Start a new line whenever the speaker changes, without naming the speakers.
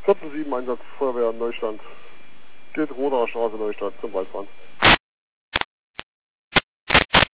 14-7 Einsatz, Feuerwehr Neustadt. Geht Roderer Straße Neustadt zum Waldbrand.